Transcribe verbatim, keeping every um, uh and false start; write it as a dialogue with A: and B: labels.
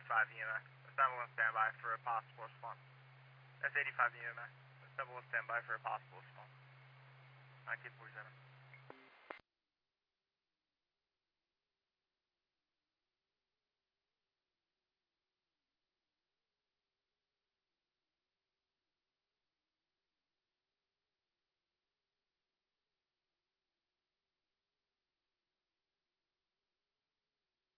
A: eighty-five E M S. Assemble and standby for a possible response. That's eighty-five E M S. Assemble and standby for a possible response. nineteen forty-seven.